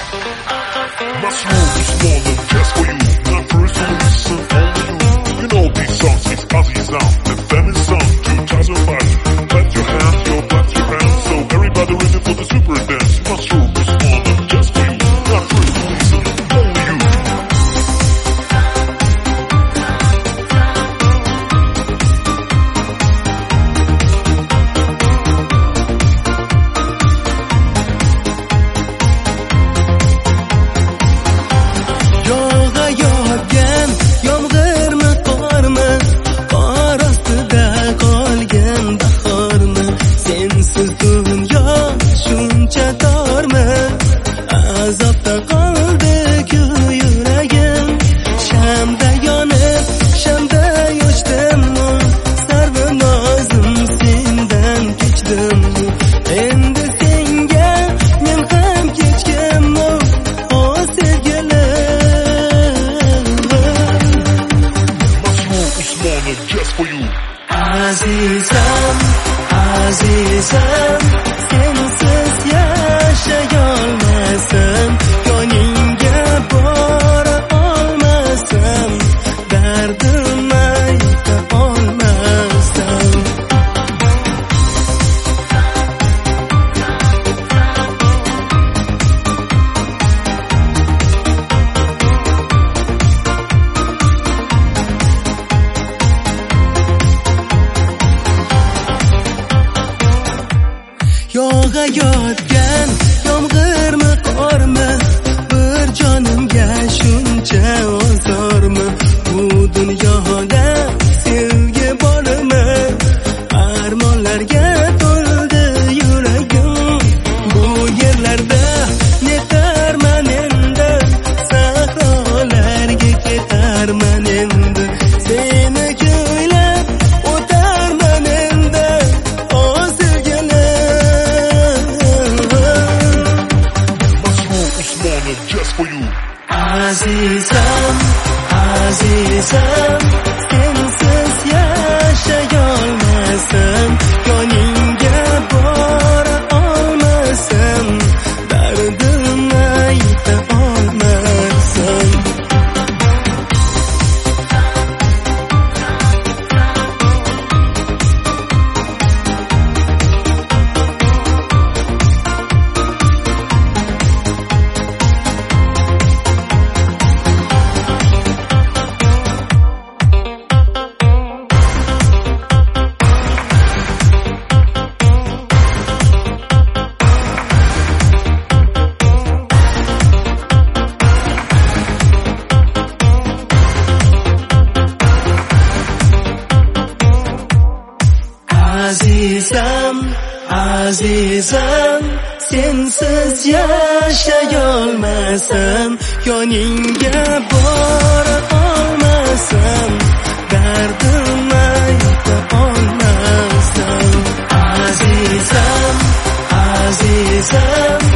This morning just for you. Not first to listen, only you. You know these songs is Ozzy's now. The famous song 2005. Clap your hands, yo, clap your hands. So everybody ready for the super dance. Mushroom this morning just for you. Not first to listen, only you. Just for you. Azizam, azizam, sensiz yashayolmasam, yoningga bora olmasam, dardim ayta olmasam. Yog'ayotgan yomg'irmi qormi, bir jonimga shuncha ozormi, bu dunyoda sevgi bormi, armonlarga to'ldi yuragim, bu yerlarda netarman endi, sahrolarga ketarman endi, seni kuylab o'tarman endi, o sevgilim. Just for you. Azizam, azizam, sensiz yashayolmasam, yoningga bora olmasam, dardim ayta olmasam. Azizam, azizam, sensiz yashayolmasam, yoningga bora olmasam, dardim ayta olmasam. Azizam, azizam,